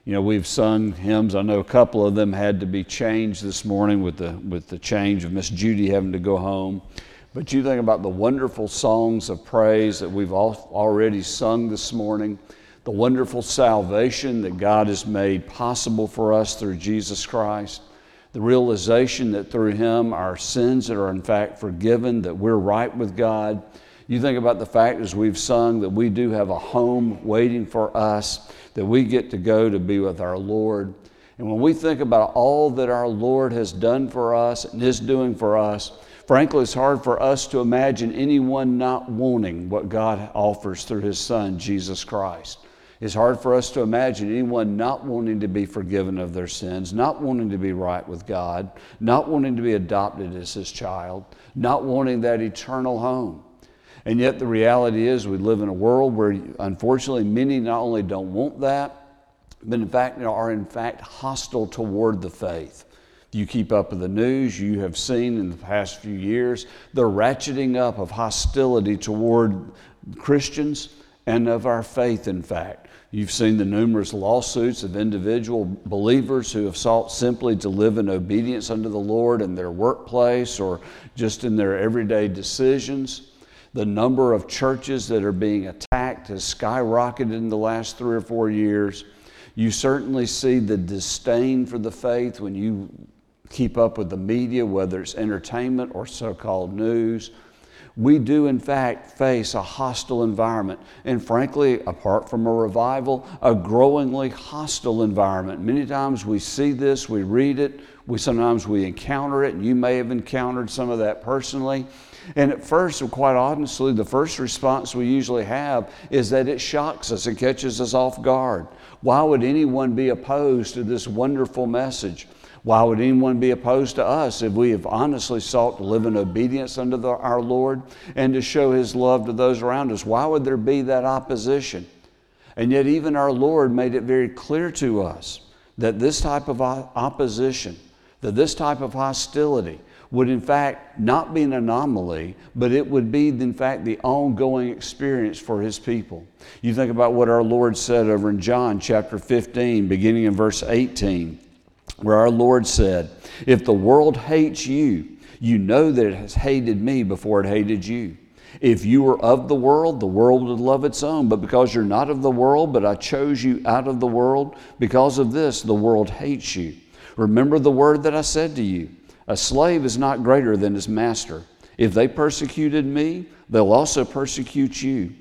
We've sung hymns. I know a couple of them had to be changed this morning with the change of Miss Judy having to go home. But you think about the wonderful songs of praise that we've already sung this morning, the wonderful salvation that God has made possible for us through Jesus Christ, the realization that through Him our sins are in fact forgiven, that we're right with God. You think about the fact, as we've sung, that we do have a home waiting for us, that we get to go to be with our Lord. And when we think about all that our Lord has done for us and is doing for us, frankly, it's hard for us to imagine anyone not wanting what God offers through His Son, Jesus Christ. It's hard for us to imagine anyone not wanting to be forgiven of their sins, not wanting to be right with God, not wanting to be adopted as His child, not wanting that eternal home. And yet the reality is we live in a world where, unfortunately, many not only don't want that, but in fact are hostile toward the faith. You keep up with the news, you have seen in the past few years the ratcheting up of hostility toward Christians and of our faith, in fact. You've seen the numerous lawsuits of individual believers who have sought simply to live in obedience unto the Lord in their workplace or just in their everyday decisions. The number of churches that are being attacked has skyrocketed in the last 3 or 4 years. You certainly see the disdain for the faith when you keep up with the media, whether it's entertainment or so-called news. We do, in fact, face a hostile environment. And frankly, apart from a revival, a growingly hostile environment. Many times we see this, we read it, sometimes we encounter it, and you may have encountered some of that personally. And at first, quite honestly, the first response we usually have is that it shocks us, it catches us off guard. Why would anyone be opposed to this wonderful message? Why would anyone be opposed to us if we have honestly sought to live in obedience unto our Lord and to show His love to those around us? Why would there be that opposition? And yet even our Lord made it very clear to us that this type of opposition, that this type of hostility would in fact not be an anomaly, but it would be in fact the ongoing experience for His people. You think about what our Lord said over in John chapter 15, beginning in verse 18, where our Lord said, "If the world hates you, you know that it has hated me before it hated you. If you were of the world would love its own. But because you're not of the world, but I chose you out of the world, because of this, the world hates you. Remember the word that I said to you. A slave is not greater than his master. If they persecuted me, they'll also persecute you.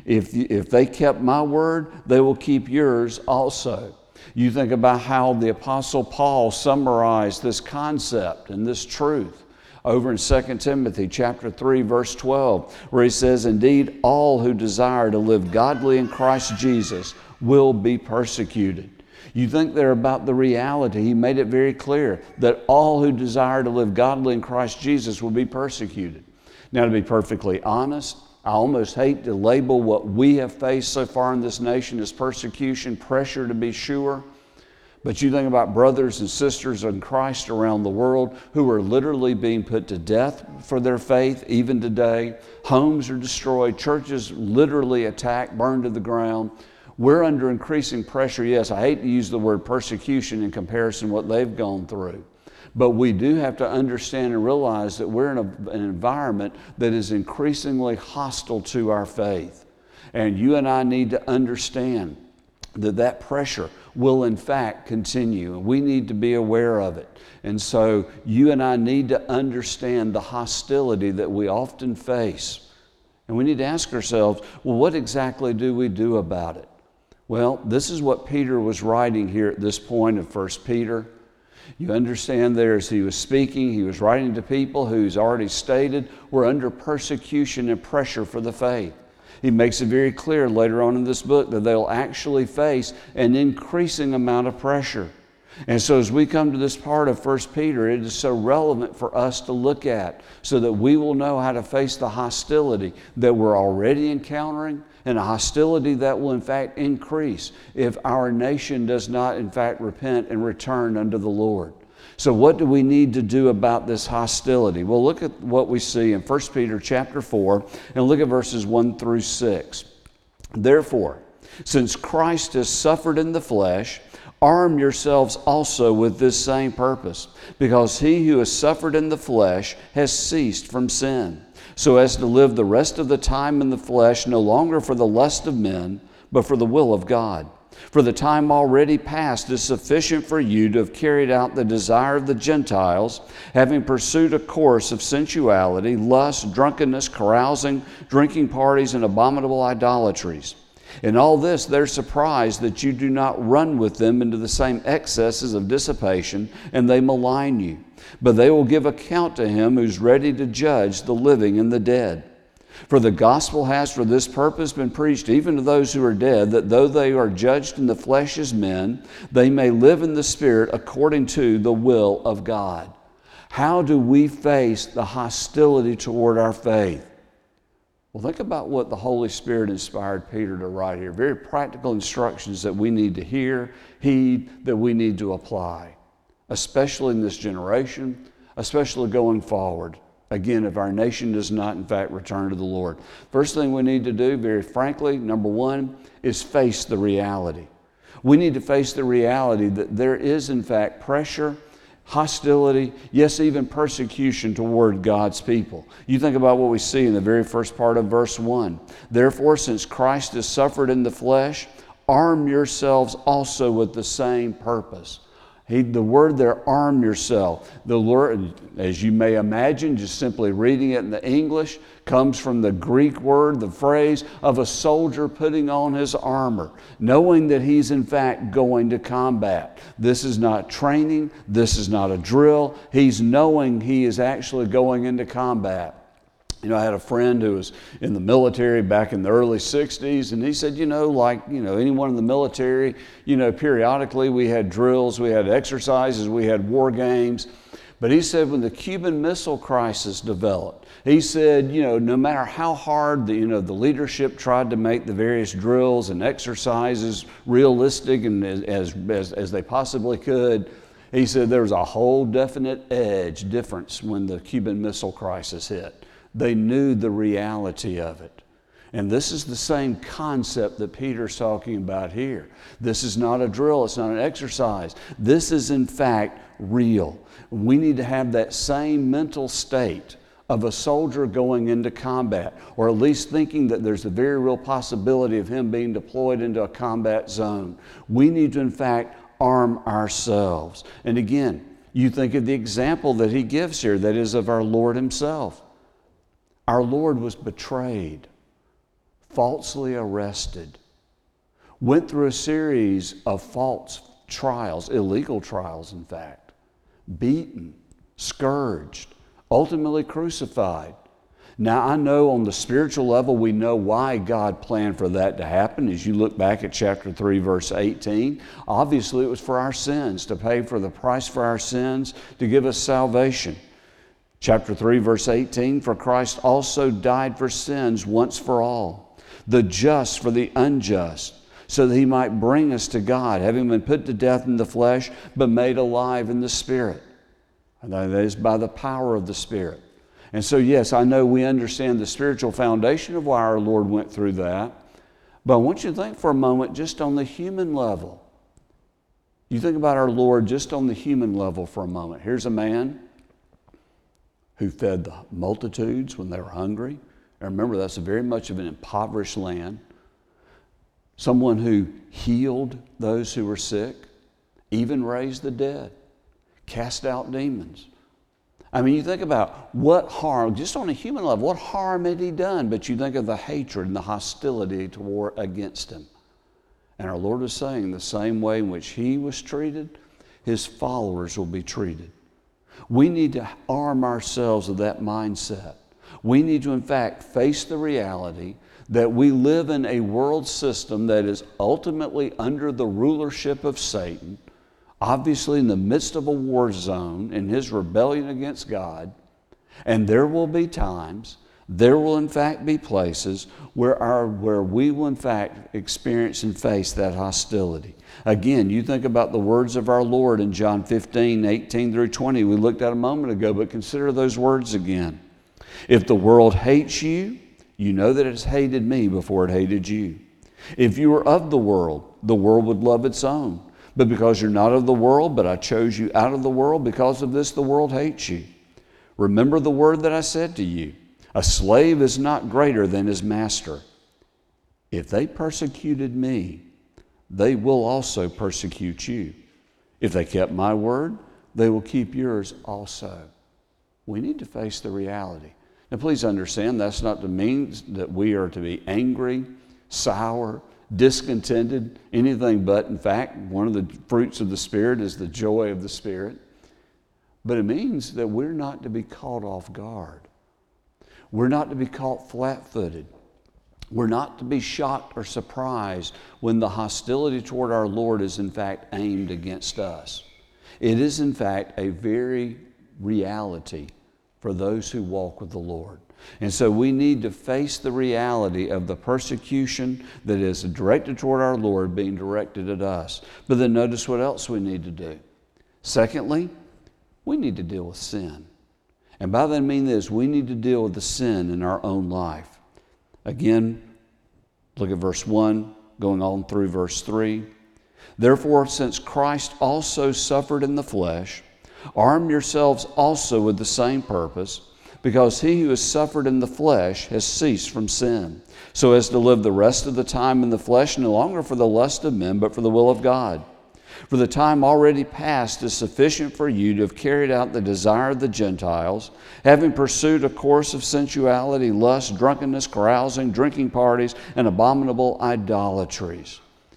If they kept my word, they will keep yours also." You think about how the Apostle Paul summarized this concept and this truth over in 2 Timothy chapter 3, verse 12, where he says, "Indeed, all who desire to live godly in Christ Jesus will be persecuted." You think there about the reality. He made it very clear that all who desire to live godly in Christ Jesus will be persecuted. Now, to be perfectly honest, I almost hate to label what we have faced so far in this nation as persecution, pressure to be sure. But you think about brothers and sisters in Christ around the world who are literally being put to death for their faith, even today. Homes are destroyed, churches literally attacked, burned to the ground. We're under increasing pressure. Yes, I hate to use the word persecution in comparison to what they've gone through. But we do have to understand and realize that we're in an environment that is increasingly hostile to our faith. And you and I need to understand that pressure will in fact continue. And we need to be aware of it. And so you and I need to understand the hostility that we often face. And we need to ask ourselves, well, what exactly do we do about it? Well, this is what Peter was writing here at this point of 1 Peter. You understand there, as he was speaking, he was writing to people who's already stated were under persecution and pressure for the faith. He makes it very clear later on in this book that they'll actually face an increasing amount of pressure. And so as we come to this part of 1 Peter, it is so relevant for us to look at so that we will know how to face the hostility that we're already encountering, and a hostility that will in fact increase if our nation does not in fact repent and return unto the Lord. So what do we need to do about this hostility? Well, look at what we see in 1 Peter chapter 4 and look at verses 1 through 6. "Therefore, Since Christ has suffered in the flesh, arm yourselves also with this same purpose, because he who has suffered in the flesh has ceased from sin, so as to live the rest of the time in the flesh no longer for the lust of men, but for the will of God. For the time already past is sufficient for you to have carried out the desire of the Gentiles, having pursued a course of sensuality, lust, drunkenness, carousing, drinking parties, and abominable idolatries. In all this, they're surprised that you do not run with them into the same excesses of dissipation, and they malign you. But they will give account to him who's ready to judge the living and the dead. For the gospel has for this purpose been preached even to those who are dead, that though they are judged in the flesh as men, they may live in the Spirit according to the will of God. How do we face the hostility toward our faith? Well, think about what the Holy Spirit inspired Peter to write here. Very practical instructions that we need to hear, heed, that we need to apply, especially in this generation, especially going forward. Again, if our nation does not, in fact, return to the Lord. First thing we need to do, very frankly, number one, is face the reality. We need to face the reality that there is, in fact, pressure, hostility, yes, even persecution toward God's people. You think about what we see in the very first part of verse 1. Therefore, since Christ has suffered in the flesh, arm yourselves also with the same purpose. The word there, arm yourself. The word, as you may imagine, just simply reading it in the English, comes from the Greek word, the phrase of a soldier putting on his armor, knowing that he's in fact going to combat. This is not training. This is not a drill. He's knowing he is actually going into combat. You know, I had a friend who was in the military back in the early 60s, and he said, anyone in the military, periodically we had drills, we had exercises, we had war games. But he said when the Cuban Missile Crisis developed, he said, no matter how hard the leadership tried to make the various drills and exercises realistic and as they possibly could, he said there was a whole definite difference when the Cuban Missile Crisis hit. They knew the reality of it. And this is the same concept that Peter's talking about here. This is not a drill. It's not an exercise. This is, in fact, real. We need to have that same mental state of a soldier going into combat, or at least thinking that there's a very real possibility of him being deployed into a combat zone. We need to, in fact, arm ourselves. And again, you think of the example that he gives here, that is of our Lord himself. Our Lord was betrayed, falsely arrested, went through a series of false trials, illegal trials in fact, beaten, scourged, ultimately crucified. Now I know on the spiritual level we know why God planned for that to happen. As you look back at chapter 3 verse 18, obviously it was for our sins, to pay for the price for our sins, to give us salvation. Chapter 3, verse 18, for Christ also died for sins once for all, the just for the unjust, so that he might bring us to God, having been put to death in the flesh, but made alive in the Spirit. And that is by the power of the Spirit. And so, yes, I know we understand the spiritual foundation of why our Lord went through that, but I want you to think for a moment just on the human level. You think about our Lord just on the human level for a moment. Here's a man who fed the multitudes when they were hungry. And remember, that's very much of an impoverished land. Someone who healed those who were sick, even raised the dead, cast out demons. I mean, you think about what harm, just on a human level, what harm had he done? But you think of the hatred and the hostility against him. And our Lord is saying the same way in which he was treated, his followers will be treated. We need to arm ourselves with that mindset. We need to, in fact, face the reality that we live in a world system that is ultimately under the rulership of Satan, obviously in the midst of a war zone in his rebellion against God. And there will be times, there will in fact be places where we will in fact experience and face that hostility. Again, you think about the words of our Lord in John 15, 18 through 20. We looked at a moment ago, but consider those words again. If the world hates you, you know that it has hated me before it hated you. If you were of the world would love its own. But because you're not of the world, but I chose you out of the world, because of this the world hates you. Remember the word that I said to you. A slave is not greater than his master. If they persecuted me, they will also persecute you. If they kept my word, they will keep yours also. We need to face the reality. Now please understand, that's not to mean that we are to be angry, sour, discontented, anything but. In fact, one of the fruits of the Spirit is the joy of the Spirit. But it means that we're not to be caught off guard. We're not to be caught flat-footed. We're not to be shocked or surprised when the hostility toward our Lord is in fact aimed against us. It is in fact a very reality for those who walk with the Lord. And so we need to face the reality of the persecution that is directed toward our Lord being directed at us. But then notice what else we need to do. Secondly, we need to deal with sin. And by that I mean this, we need to deal with the sin in our own life. Again, look at verse 1, going on through verse 3. Therefore, since Christ also suffered in the flesh, arm yourselves also with the same purpose, because he who has suffered in the flesh has ceased from sin, so as to live the rest of the time in the flesh, no longer for the lust of men, but for the will of God. For the time already past is sufficient for you to have carried out the desire of the Gentiles, having pursued a course of sensuality, lust, drunkenness, carousing, drinking parties, and abominable idolatries.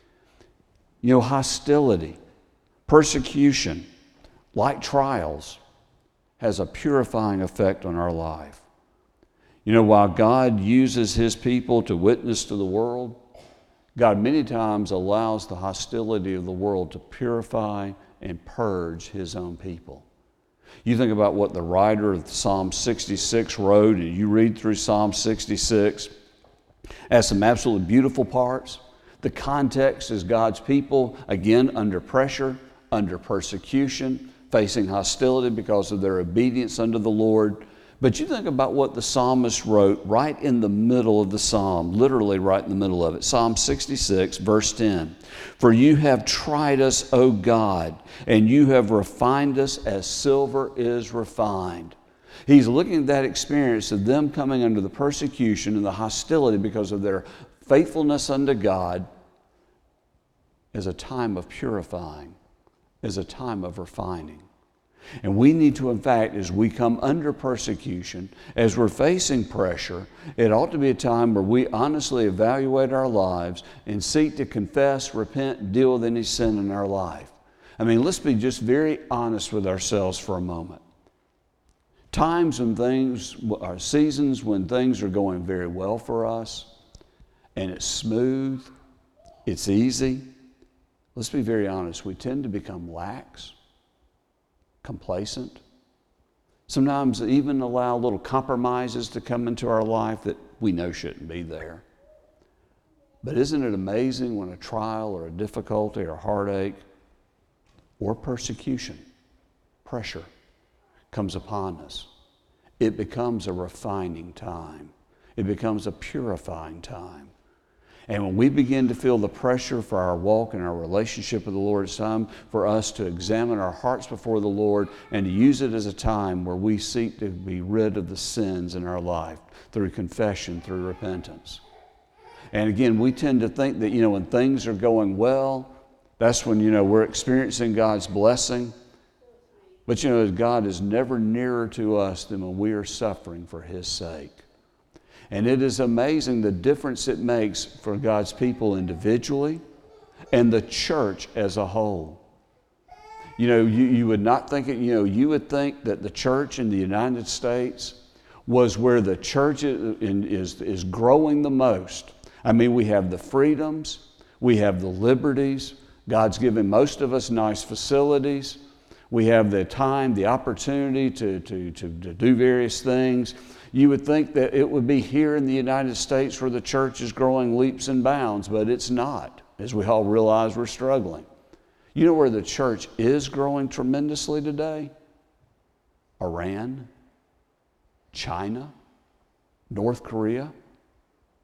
Hostility, persecution, like trials, has a purifying effect on our life. While God uses his people to witness to the world, God many times allows the hostility of the world to purify and purge his own people. You think about what the writer of Psalm 66 wrote, and you read through Psalm 66, has some absolutely beautiful parts. The context is God's people, again, under pressure, under persecution, facing hostility because of their obedience unto the Lord. But you think about what the psalmist wrote right in the middle of the psalm, literally right in the middle of it. Psalm 66, verse 10. For you have tried us, O God, and you have refined us as silver is refined. He's looking at that experience of them coming under the persecution and the hostility because of their faithfulness unto God as a time of purifying, as a time of refining. And we need to, in fact, as we come under persecution, as we're facing pressure, it ought to be a time where we honestly evaluate our lives and seek to confess, repent, deal with any sin in our life. Let's be just very honest with ourselves for a moment. Times when things are seasons when things are going very well for us, and it's smooth, it's easy. Let's be very honest. We tend to become lax, complacent. Sometimes even allow little compromises to come into our life that we know shouldn't be there. But isn't it amazing when a trial or a difficulty or heartache or persecution, pressure, comes upon us? It becomes a refining time. It becomes a purifying time. And when we begin to feel the pressure for our walk and our relationship with the Lord, it's time for us to examine our hearts before the Lord and to use it as a time where we seek to be rid of the sins in our life through confession, through repentance. And again, we tend to think that, when things are going well, that's when, we're experiencing God's blessing. But, God is never nearer to us than when we are suffering for his sake. And it is amazing the difference it makes for God's people individually and the church as a whole. You would not think it, you would think that the church in the United States was where the church is growing the most. We have the freedoms, we have the liberties. God's given most of us nice facilities. We have the time, the opportunity to do various things. You would think that it would be here in the United States where the church is growing leaps and bounds, but it's not, as we all realize we're struggling. You know where the church is growing tremendously today? Iran, China, North Korea.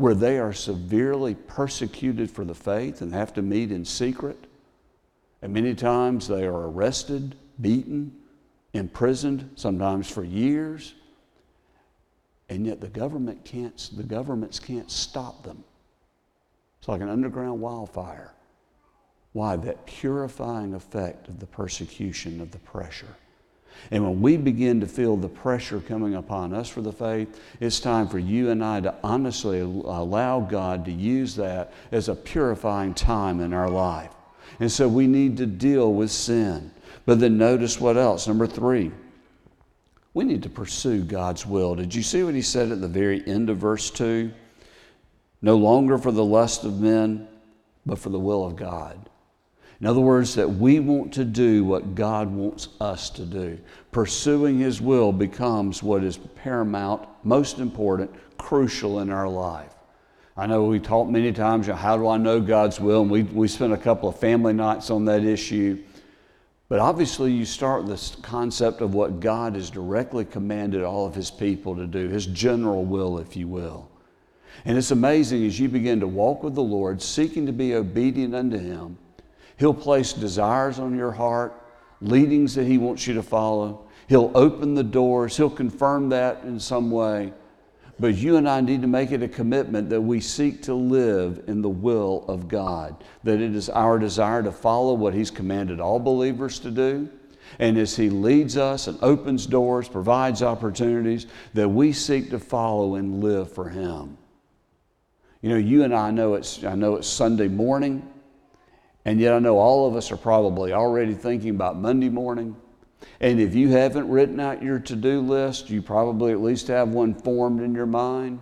where they are severely persecuted for the faith and have to meet in secret. And many times they are arrested, beaten, imprisoned, sometimes for years. And yet the governments can't stop them. It's like an underground wildfire. Why? That purifying effect of the persecution, of the pressure. And when we begin to feel the pressure coming upon us for the faith, it's time for you and I to honestly allow God to use that as a purifying time in our life. And so we need to deal with sin. But then notice what else? Number 3, we need to pursue God's will. Did you see what he said at the very end of verse 2? No longer for the lust of men, but for the will of God. In other words, that we want to do what God wants us to do. Pursuing his will becomes what is paramount, most important, crucial in our life. I know we talked many times, how do I know God's will? And we spent a couple of family nights on that issue. But obviously you start with this concept of what God has directly commanded all of his people to do, his general will, if you will. And it's amazing as you begin to walk with the Lord, seeking to be obedient unto him, he'll place desires on your heart, leadings that he wants you to follow. He'll open the doors. He'll confirm that in some way. But you and I need to make it a commitment that we seek to live in the will of God, that it is our desire to follow what he's commanded all believers to do. And as he leads us and opens doors, provides opportunities, that we seek to follow and live for him. You know, you and I know it's Sunday morning. And yet I know all of us are probably already thinking about Monday morning. And if you haven't written out your to-do list, you probably at least have one formed in your mind.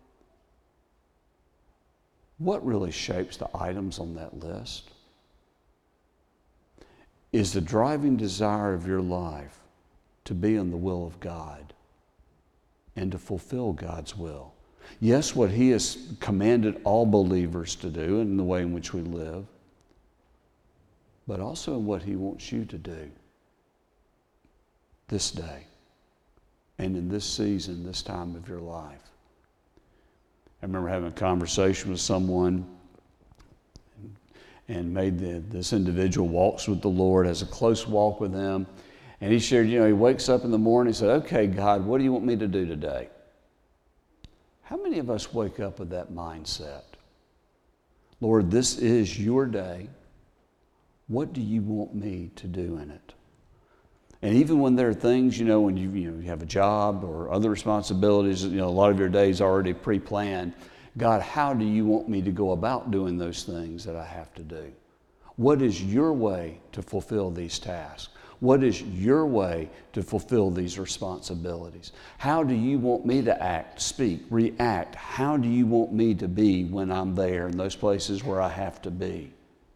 What really shapes the items on that list? Is the driving desire of your life to be in the will of God and to fulfill God's will? Yes, what he has commanded all believers to do in the way in which we live, but also in what he wants you to do this day and in this season, this time of your life. I remember having a conversation with someone and this individual walks with the Lord, has a close walk with him, and he shared, he wakes up in the morning and said, okay, God, what do you want me to do today? How many of us wake up with that mindset? Lord, this is your day. What do you want me to do in it? And even when there are things, when you have a job or other responsibilities, a lot of your days already pre-planned. God, how do you want me to go about doing those things that I have to do? What is your way to fulfill these tasks? What is your way to fulfill these responsibilities? How do you want me to act, speak, react? How do you want me to be when I'm there in those places where I have to be?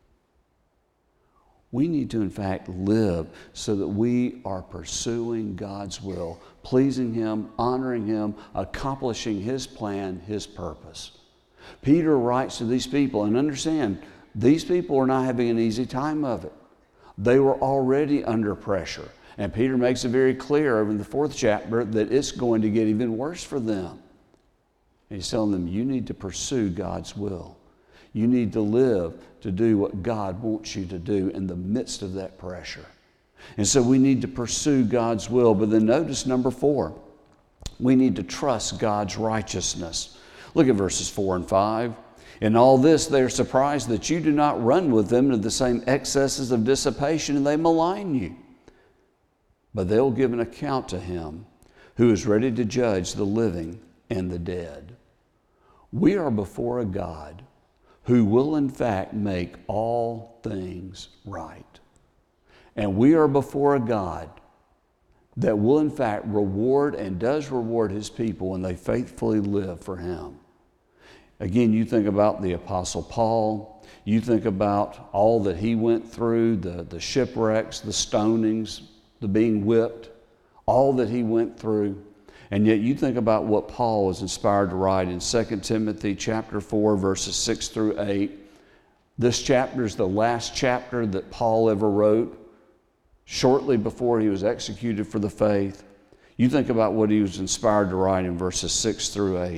We need to, in fact, live so that we are pursuing God's will, pleasing him, honoring him, accomplishing his plan, his purpose. Peter writes to these people, and understand, these people are not having an easy time of it. They were already under pressure. And Peter makes it very clear in the 4th chapter that it's going to get even worse for them. And he's telling them, you need to pursue God's will. You need to live to do what God wants you to do in the midst of that pressure. And so we need to pursue God's will. But then notice number 4, we need to trust God's righteousness. Look at verses 4 and 5. In all this, they are surprised that you do not run with them to the same excesses of dissipation, and they malign you. But they'll give an account to him who is ready to judge the living and the dead. We are before a God who will in fact make all things right. And we are before a God that will in fact reward and does reward his people when they faithfully live for him. Again, you think about the Apostle Paul. You think about all that he went through, the shipwrecks, the stonings, the being whipped, all that he went through. And yet you think about what Paul was inspired to write in 2 Timothy chapter 4, verses 6 through 8. This chapter is the last chapter that Paul ever wrote, shortly before he was executed for the faith. You think about what he was inspired to write in verses 6 through 8.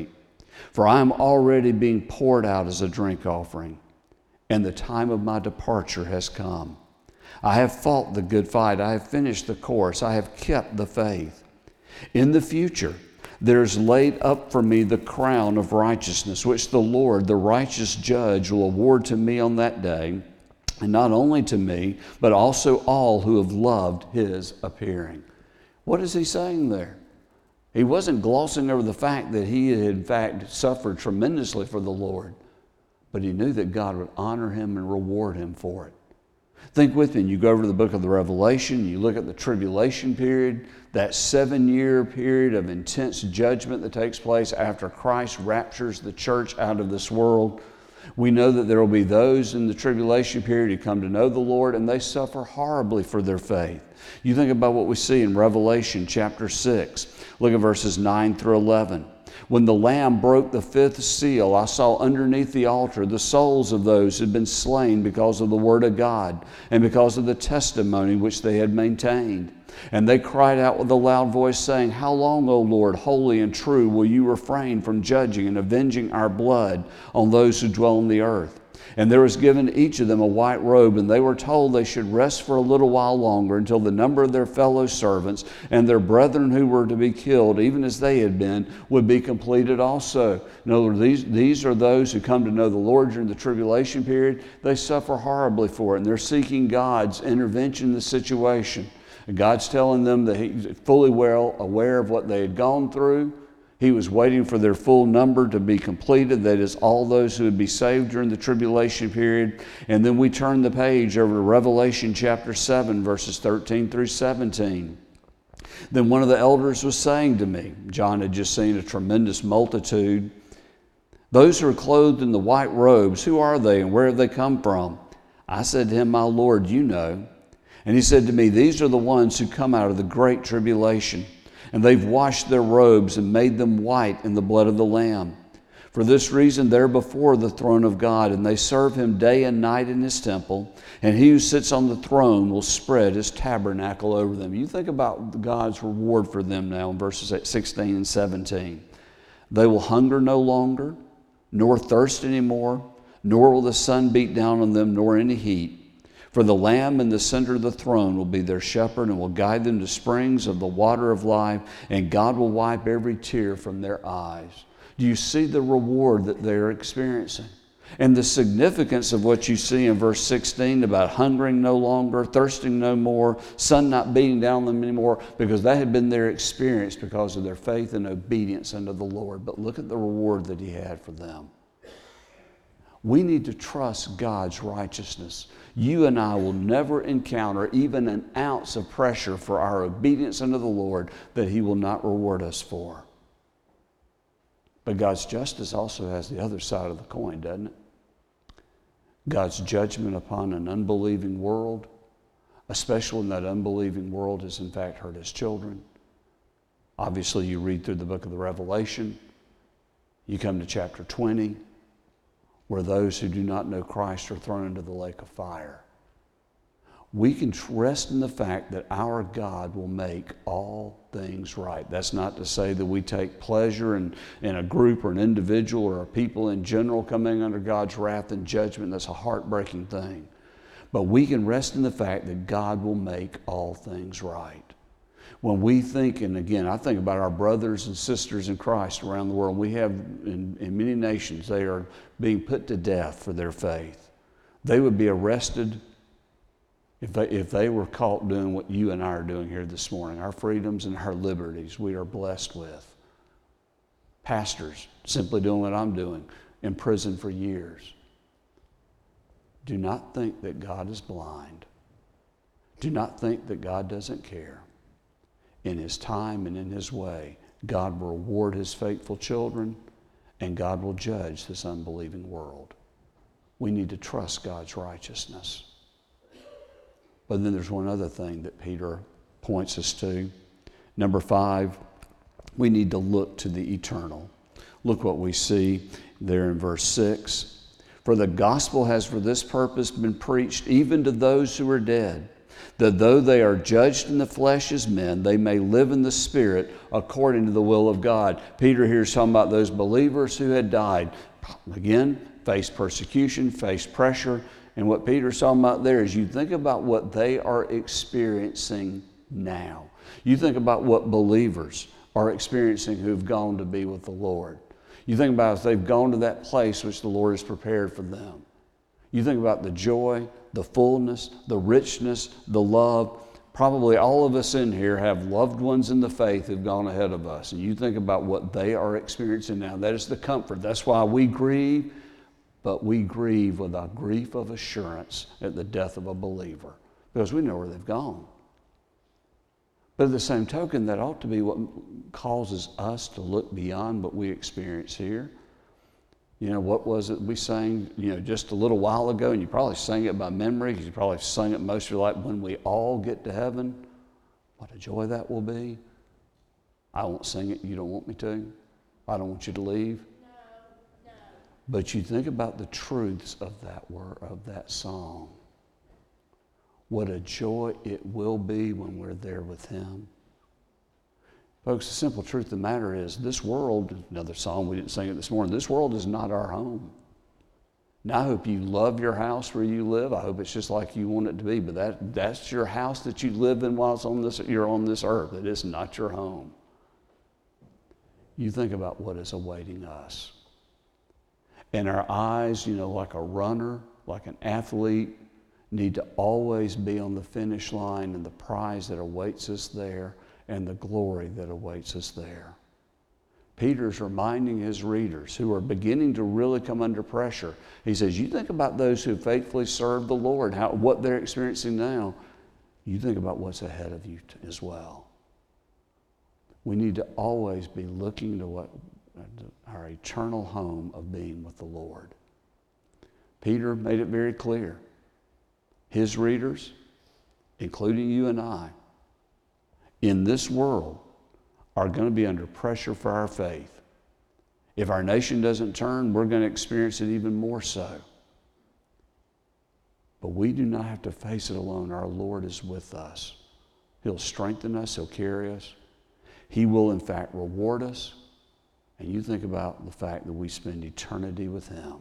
For I am already being poured out as a drink offering, and the time of my departure has come. I have fought the good fight. I have finished the course. I have kept the faith. In the future, there is laid up for me the crown of righteousness, which the Lord, the righteous judge, will award to me on that day, and not only to me, but also all who have loved his appearing. What is he saying there? He wasn't glossing over the fact that he had in fact suffered tremendously for the Lord, but he knew that God would honor him and reward him for it. Think with me, you go over to the book of the Revelation, you look at the tribulation period, that 7-year period of intense judgment that takes place after Christ raptures the church out of this world. We know that there will be those in the tribulation period who come to know the Lord, and they suffer horribly for their faith. You think about what we see in Revelation chapter 6. Look at verses 9 through 11. When the Lamb broke the 5th seal, I saw underneath the altar the souls of those who had been slain because of the word of God and because of the testimony which they had maintained. And they cried out with a loud voice, saying, How long, O Lord, holy and true, will you refrain from judging and avenging our blood on those who dwell on the earth? And there was given each of them a white robe, and they were told they should rest for a little while longer until the number of their fellow servants and their brethren who were to be killed, even as they had been, would be completed also. In other words, these are those who come to know the Lord during the tribulation period. They suffer horribly for it, and they're seeking God's intervention in the situation. And God's telling them that He's fully well aware of what they had gone through. He was waiting for their full number to be completed, that is, all those who would be saved during the tribulation period. And then we turn the page over to Revelation chapter 7, verses 13 through 17. Then one of the elders was saying to me, John had just seen a tremendous multitude, those who are clothed in the white robes, who are they and where have they come from? I said to him, My Lord, you know. And he said to me, These are the ones who come out of the great tribulation, and they've washed their robes and made them white in the blood of the Lamb. For this reason they're before the throne of God, and they serve him day and night in his temple, and he who sits on the throne will spread his tabernacle over them. You think about God's reward for them now in verses 16 and 17. They will hunger no longer, nor thirst anymore, nor will the sun beat down on them, nor any heat. For the Lamb in the center of the throne will be their shepherd and will guide them to springs of the water of life, and God will wipe every tear from their eyes. Do you see the reward that they're experiencing? And the significance of what you see in verse 16 about hungering no longer, thirsting no more, sun not beating down on them anymore, because that had been their experience because of their faith and obedience unto the Lord. But look at the reward that He had for them. We need to trust God's righteousness. You and I will never encounter even an ounce of pressure for our obedience unto the Lord that He will not reward us for. But God's justice also has the other side of the coin, doesn't it? God's judgment upon an unbelieving world, especially when that unbelieving world has in fact hurt His children. Obviously, you read through the book of the Revelation. You come to chapter 20. Where those who do not know Christ are thrown into the lake of fire. We can rest in the fact that our God will make all things right. That's not to say that we take pleasure in a group or an individual or a people in general coming under God's wrath and judgment. That's a heartbreaking thing. But we can rest in the fact that God will make all things right. When we think, and again, I think about our brothers and sisters in Christ around the world. We have, in many nations, they are being put to death for their faith. They would be arrested if they were caught doing what you and I are doing here this morning. Our freedoms and our liberties we are blessed with. Pastors simply doing what I'm doing, in prison for years. Do not think that God is blind. Do not think that God doesn't care. In His time and in His way, God will reward His faithful children, and God will judge this unbelieving world. We need to trust God's righteousness. But then there's one other thing that Peter points us to. Number 5, we need to look to the eternal. Look what we see there in verse 6. For the gospel has for this purpose been preached even to those who are dead, that though they are judged in the flesh as men, they may live in the Spirit according to the will of God. Peter here is talking about those believers who had died. Again, faced persecution, faced pressure. And what Peter's talking about there is you think about what they are experiencing now. You think about what believers are experiencing who've gone to be with the Lord. You think about if they've gone to that place which the Lord has prepared for them. You think about the joy, the fullness, the richness, the love. Probably all of us in here have loved ones in the faith who've gone ahead of us. And you think about what they are experiencing now. That is the comfort. That's why we grieve, but we grieve with a grief of assurance at the death of a believer because we know where they've gone. But at the same token, that ought to be what causes us to look beyond what we experience here. You know, what was it we sang, just a little while ago, and you probably sang it by memory because you probably sang it most of your life. When we all get to heaven, what a joy that will be. I won't sing it. You don't want me to. I don't want you to leave. No. But you think about the truths of that word, of that song. What a joy it will be when we're there with Him. Folks, the simple truth of the matter is this world, another song, we didn't sing it this morning, this world is not our home. Now I hope you love your house where you live. I hope it's just like you want it to be, but that's your house that you live in while you're on this earth. It is not your home. You think about what is awaiting us. And our eyes, like a runner, like an athlete, need to always be on the finish line and the prize that awaits us there and the glory that awaits us there. Peter's reminding his readers who are beginning to really come under pressure. He says, you think about those who faithfully serve the Lord, what they're experiencing now. You think about what's ahead of you as well. We need to always be looking to our eternal home of being with the Lord. Peter made it very clear. His readers, including you and I, in this world are going to be under pressure for our faith. If our nation doesn't turn, we're going to experience it even more so. But we do not have to face it alone. Our Lord is with us. He'll strengthen us. He'll carry us. He will, in fact, reward us. And you think about the fact that we spend eternity with Him.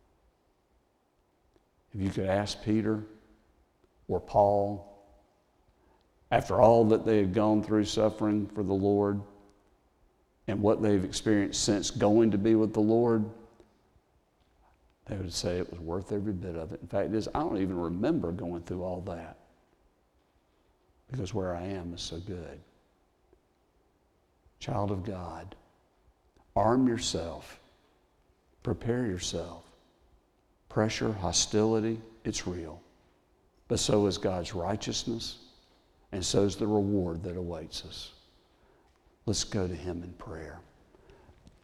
If you could ask Peter or Paul, after all that they had gone through suffering for the Lord and what they've experienced since going to be with the Lord, they would say it was worth every bit of it. In fact, I don't even remember going through all that because where I am is so good. Child of God, arm yourself. Prepare yourself. Pressure, hostility, it's real. But so is God's righteousness. And so is the reward that awaits us. Let's go to Him in prayer.